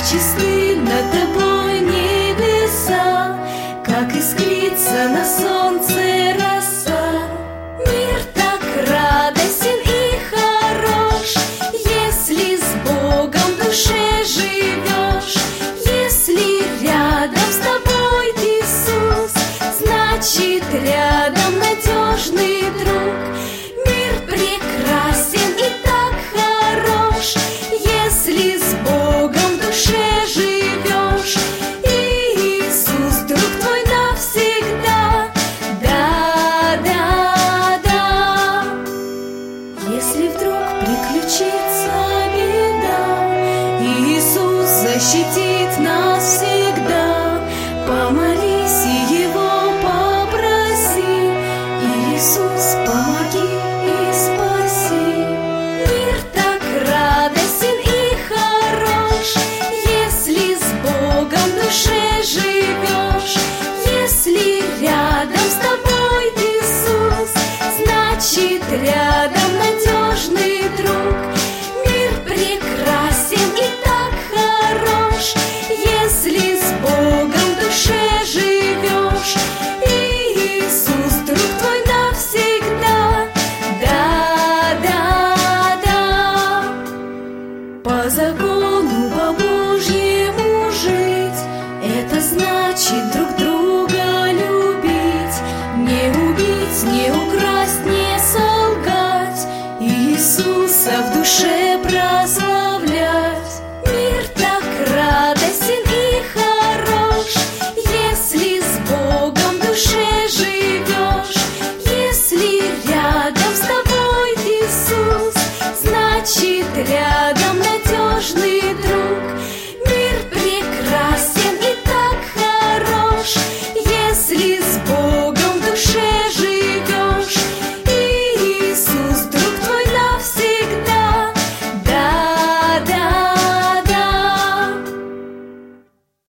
чисты над тобой небеса, как искрится на солнце роса. Мир так радостен и хорош, если с Богом в душе живешь. Если рядом с тобой Иисус, значит рядом надежный друг. Мир прекрасен и так хорош, если с Богом в душе живешь. Иисус, друг твой навсегда. Да, да, да. Если вдруг приключится беда, Иисус защитит нас всегда. Помолись и Его попроси: Иисус, помоги и спаси. Мир так радостен и хорош, если с Богом в душе живешь. Если рядом с тобой Иисус, значит рядом надежный друг. Мир прекрасен и так хорош, если с Богом в душе живешь. Иисус, друг твой навсегда. Да, да, да. По закону, по Божьему жить — это значит друг другу